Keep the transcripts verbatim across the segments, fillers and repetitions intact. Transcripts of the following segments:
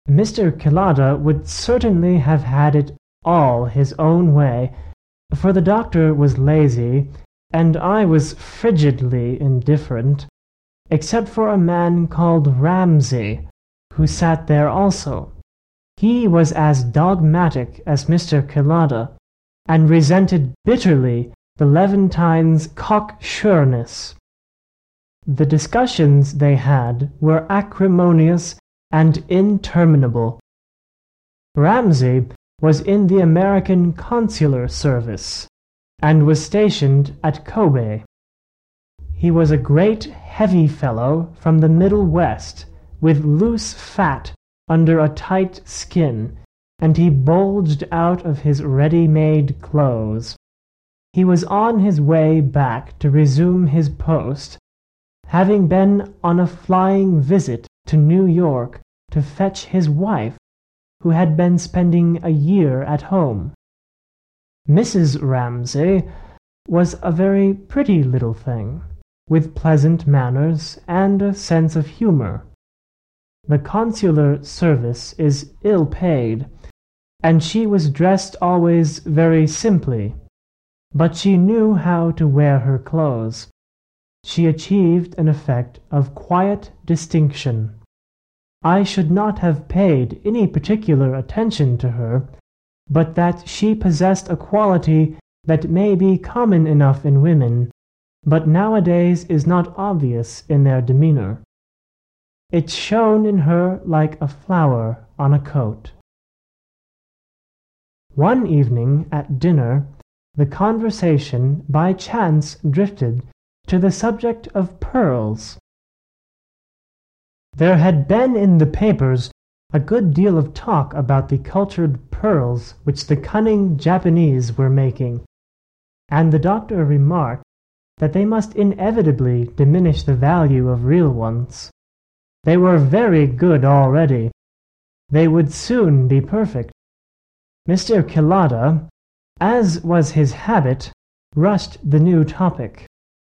Mister Cullotta would certainly have had it all his own way, for the doctor was lazy, and I was frigidly indifferent, except for a man called Ramsay, who sat there also. He was as dogmatic as Mister Cullotta, and resented bitterly the Levantines' cocksureness. The discussions they had were acrimonious and interminable. Ramsay was in the American consular service, and was stationed at Kobe. He was a great heavy fellow from the Middle West, with loose fat under a tight skin, and he bulged out of his ready-made clothes. He was on his way back to resume his post, having been on a flying visit to New York to fetch his wife, who had been spending a year at home. Missus Ramsay was a very pretty little thing, with pleasant manners and a sense of humour. The consular service is ill paid, and she was dressed always very simply, but she knew how to wear her clothes. She achieved an effect of quiet distinction. I should not have paid any particular attention to her, but that she possessed a quality that may be common enough in women, but nowadays is not obvious in their demeanour. It shone in her like a flower on a coat. One evening at dinner, the conversation by chance drifted to the subject of pearls. There had been in the papers a good deal of talk about the cultured pearls which the cunning Japanese were making, and the doctor remarked that they must inevitably diminish the value of real ones. They were very good already. They would soon be perfect. Mister Cullotta, as was his habit, rushed the new topic.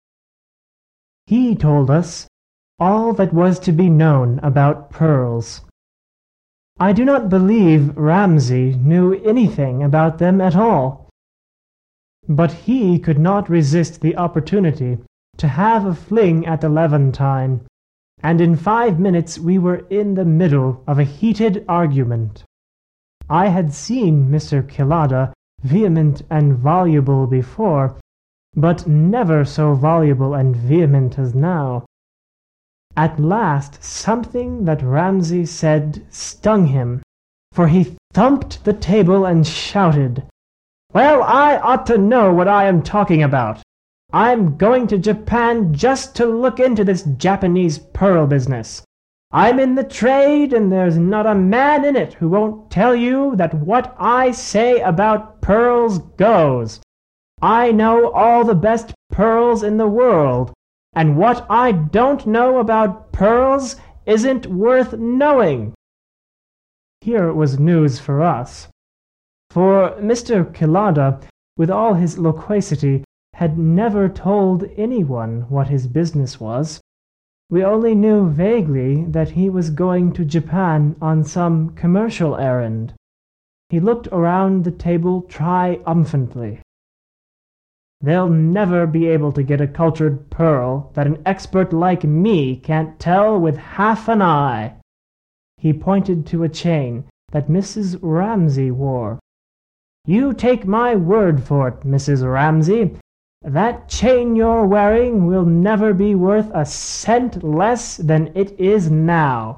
He told us all that was to be known about pearls. I do not believe Ramsay knew anything about them at all, but he could not resist the opportunity to have a fling at the Levantine, and in five minutes we were in the middle of a heated argument. I had seen Mister Cullotta vehement and voluble before, but never so voluble and vehement as now. At last something that Ramsay said stung him, for he thumped the table and shouted, "Well, I ought to know what I am talking about. I'm going to Japan just to look into this Japanese pearl business. I'm in the trade, and there's not a man in it who won't tell you that what I say about pearls goes. I know all the best pearls in the world, and what I don't know about pearls isn't worth knowing." Here was news for us, for Mister Cullotta, with all his loquacity, had never told anyone what his business was. We only knew vaguely that he was going to Japan on some commercial errand. He looked around the table triumphantly. "They'll never be able to get a cultured pearl that an expert like me can't tell with half an eye." He pointed to a chain that Missus Ramsay wore. "You take my word for it, Missus Ramsay, that chain you're wearing will never be worth a cent less than it is now."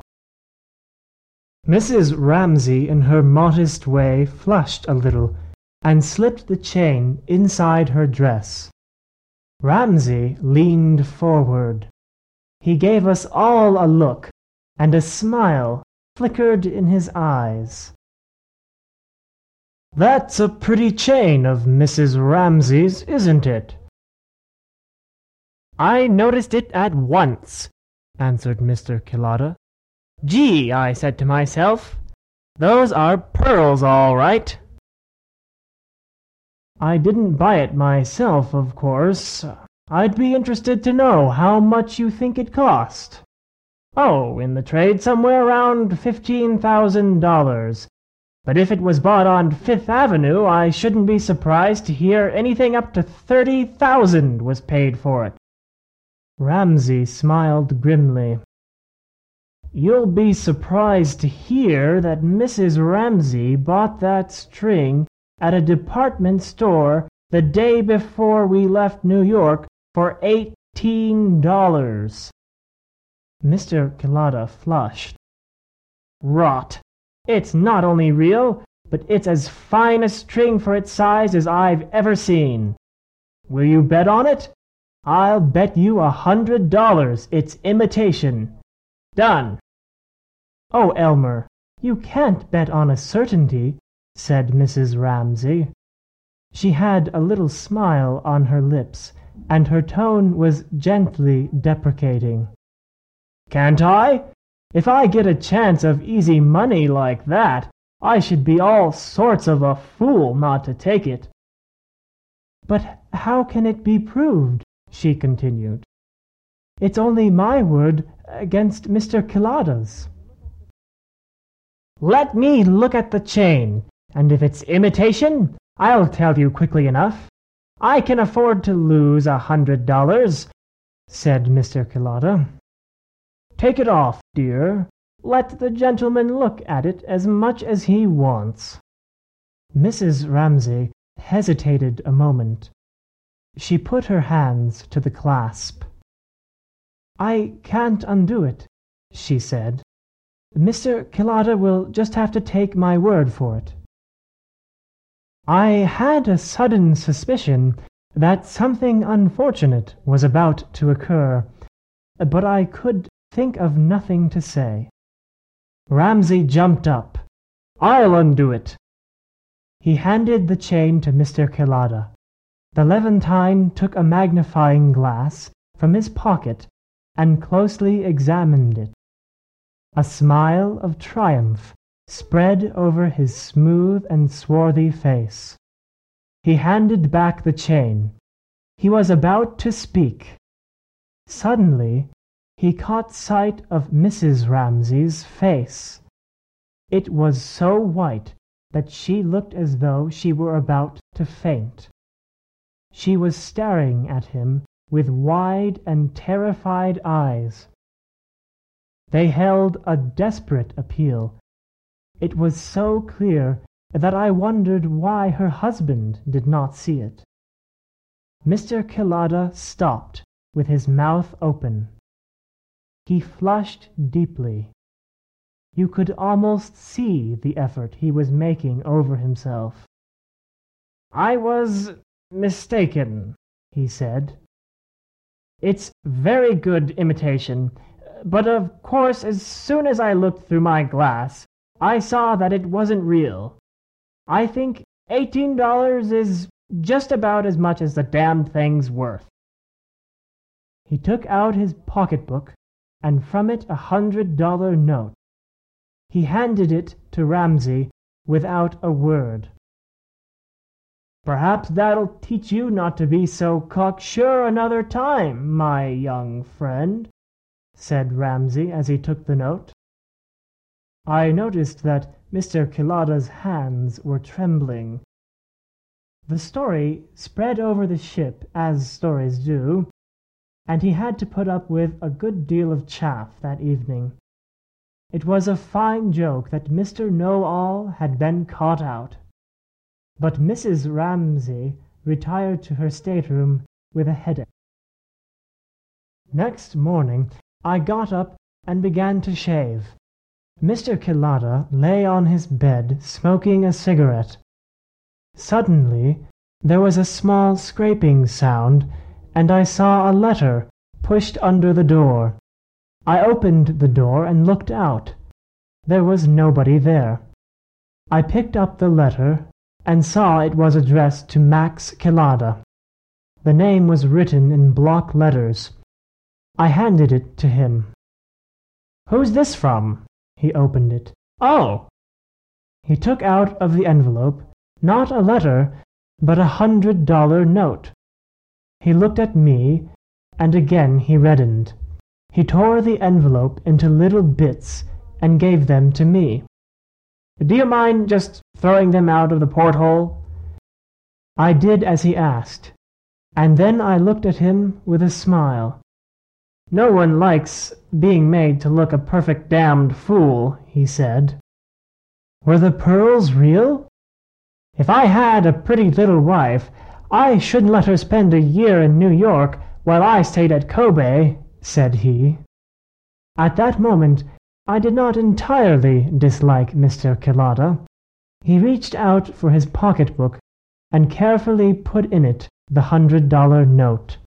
Missus Ramsay, in her modest way, flushed a little, and slipped the chain inside her dress. Ramsay leaned forward. He gave us all a look, and a smile flickered in his eyes. "That's a pretty chain of Missus Ramsay's, isn't it?" "I noticed it at once," answered Mister Cullotta. "Gee," I said to myself, "those are pearls all right." "I didn't buy it myself, of course. I'd be interested to know how much you think it cost." "Oh, in the trade somewhere around fifteen thousand dollars. But if it was bought on Fifth Avenue, I shouldn't be surprised to hear anything up to thirty thousand was paid for it." Ramsay smiled grimly. "You'll be surprised to hear that Missus Ramsay bought that string at a department store the day before we left New York for eighteen dollars." Mister Cullotta flushed. "Rot! It's not only real, but it's as fine a string for its size as I've ever seen. Will you bet on it? I'll bet you a hundred dollars it's imitation. Done." "Oh, Elmer, you can't bet on a certainty," said Missus Ramsay. She had a little smile on her lips, and her tone was gently deprecating. "Can't I? If I get a chance of easy money like that, I should be all sorts of a fool not to take it." "But how can it be proved?" she continued. "It's only my word against Mister Cullotta's." "Let me look at the chain, and if it's imitation, I'll tell you quickly enough. I can afford to lose a hundred dollars," said Mister Cullotta. "Take it off, dear. Let the gentleman look at it as much as he wants." Missus Ramsay hesitated a moment. She put her hands to the clasp. "I can't undo it," she said. "Mister Cullotta will just have to take my word for it." I had a sudden suspicion that something unfortunate was about to occur, but I could think of nothing to say. Ramsay jumped up. "I'll undo it." He handed the chain to Mister Cullotta. The Levantine took a magnifying glass from his pocket and closely examined it. A smile of triumph spread over his smooth and swarthy face. He handed back the chain. He was about to speak. Suddenly he caught sight of Missus Ramsay's face. It was so white that she looked as though she were about to faint. She was staring at him with wide and terrified eyes. They held a desperate appeal. It was so clear that I wondered why her husband did not see it. Mister Cullotta stopped with his mouth open. He flushed deeply. You could almost see the effort he was making over himself. "I was mistaken," he said. "It's very good imitation, but of course as soon as I looked through my glass, I saw that it wasn't real. I think eighteen dollars is just about as much as the damned thing's worth." He took out his pocketbook, and from it a hundred-dollar note. He handed it to Ramsay without a word. "Perhaps that'll teach you not to be so cocksure another time, my young friend," said Ramsay as he took the note. I noticed that Mister Cullotta's hands were trembling. The story spread over the ship, as stories do, and he had to put up with a good deal of chaff that evening. It was a fine joke that Mister Know-all had been caught out. But Missus Ramsay retired to her stateroom with a headache. Next morning I got up and began to shave. Mister Cullotta lay on his bed smoking a cigarette. Suddenly there was a small scraping sound, and I saw a letter pushed under the door. I opened the door and looked out. There was nobody there. I picked up the letter and saw it was addressed to Max Cullotta. The name was written in block letters. I handed it to him. "Who's this from?" He opened it. "Oh!" He took out of the envelope not a letter, but a hundred-dollar note. He looked at me, and again he reddened. He tore the envelope into little bits and gave them to me. "Do you mind just throwing them out of the porthole?" I did as he asked, and then I looked at him with a smile. "No one likes being made to look a perfect damned fool," he said. Were the pearls real? "If I had a pretty little wife, I shouldn't let her spend a year in New York while I stayed at Kobe," said he. At that moment I did not entirely dislike Mister Culata. He reached out for his pocketbook and carefully put in it the hundred-dollar note.